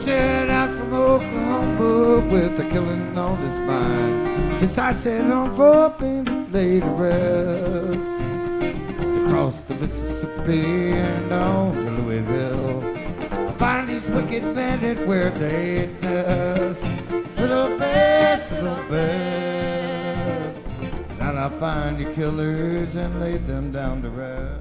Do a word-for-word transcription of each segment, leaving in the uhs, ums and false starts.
set out from Oklahoma with a killing on his mind. His sights set on Fort Benning, laid to rest. To cross the Mississippi and on to Louisville, to find these wicked bandits where they nest. Little best, little best. Now I find your killers and lay them down to rest.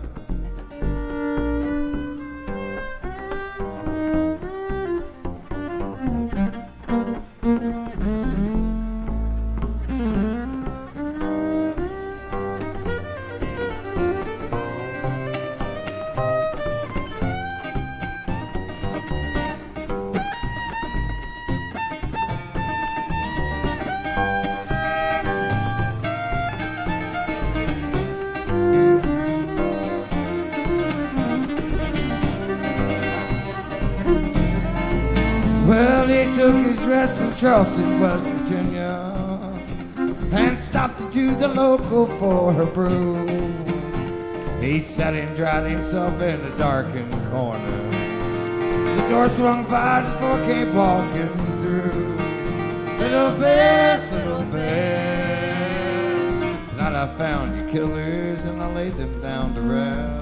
Well, he took his rest in Charleston, West Virginia, and stopped to do the local for her brew. He sat and dried himself in a darkened corner. The door swung wide before came walking through. Little Bess, little Bess, tonight I found your killers and I laid them down to rest.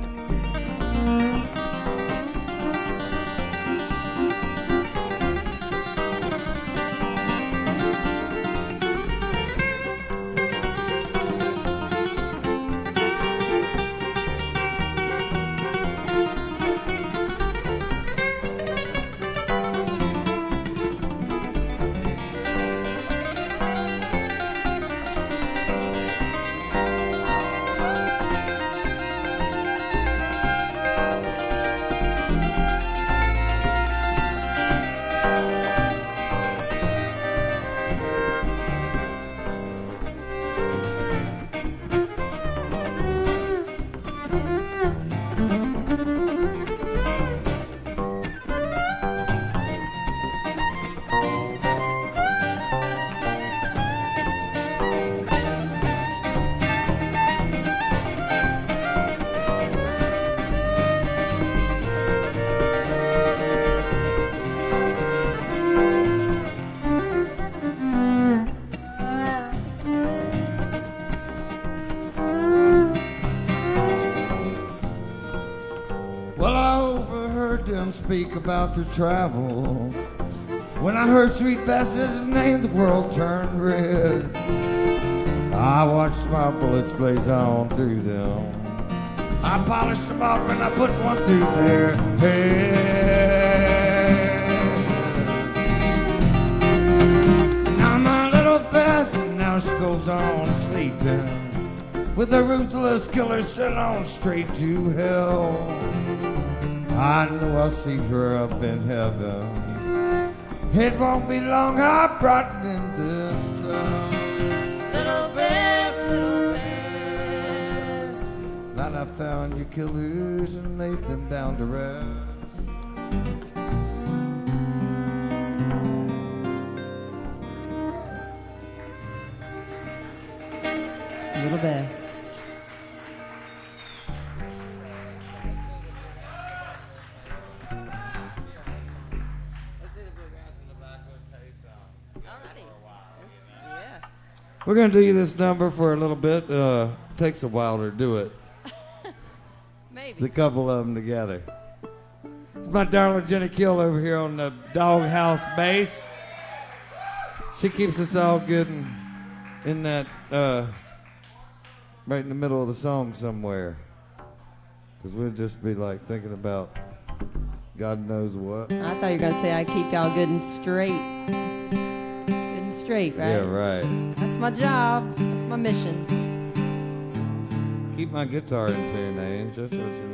Speak about their travels. When I heard Sweet Bess's name, the world turned red. I watched my bullets blaze on through them. I polished them off and I put one through their head. Now my little Bess, now she goes on sleeping with a ruthless killer sent on straight to hell. I know I'll see her up in heaven. It won't be long, I brought in the sun. Little Bess, little Bess, now I found your killers and laid them down to rest. Little Bess. We're going to do this number for a little bit. Uh, takes a while to do it. Maybe. It's a couple of them together. It's my darling Jenny Kill over here on the Doghouse bass. She keeps us all good in, in that, uh, right in the middle of the song somewhere. Because we'll just be like thinking about God knows what. I thought you were going to say I keep y'all good and straight. Straight, right? Yeah, right. That's my job. That's my mission. Keep my guitar in tune, eh? Just what you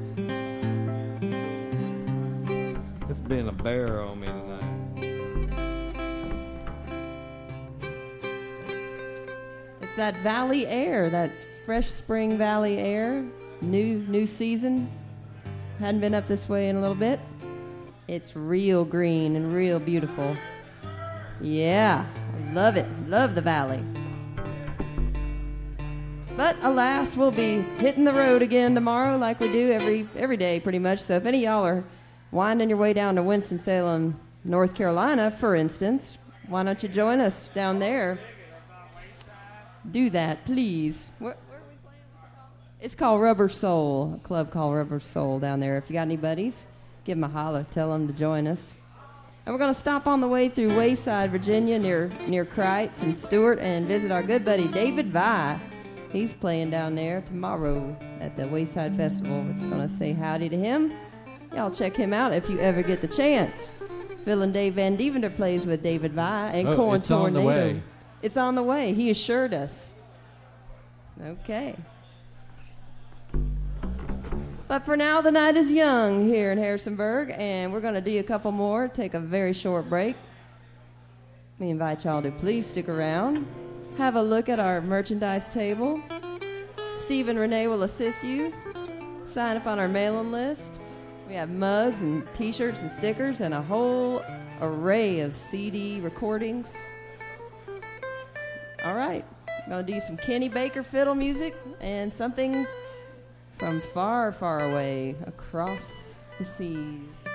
need. It's being a bear on me tonight. It's that valley air, that fresh spring valley air. New, new season. Hadn't been up this way in a little bit. It's real green and real beautiful. Yeah, I love it. Love the valley. But alas, we'll be hitting the road again tomorrow like we do every every day pretty much. So if any of y'all are winding your way down to Winston-Salem, North Carolina, for instance, why don't you join us down there? Do that, please. Where, where are we playing? It's called Rubber Soul, a club called Rubber Soul down there. If you got any buddies, give them a holler. Tell them to join us. And we're going to stop on the way through Wayside, Virginia, near near Kreitz and Stewart, and visit our good buddy David Vi. He's playing down there tomorrow at the Wayside Festival. It's going to say howdy to him. Y'all check him out if you ever get the chance. Phil and Dave Van Deventer plays with David Vi and oh, Corn it's Tornado. On the way. It's on the way. He assured us. Okay. But for now, the night is young here in Harrisonburg, and we're going to do a couple more, take a very short break. We invite y'all to please stick around, have a look at our merchandise table. Steve and Renee will assist you. Sign up on our mailing list. We have mugs and T-shirts and stickers and a whole array of C D recordings. All right, I'm going to do some Kenny Baker fiddle music and something from far, far away across the seas.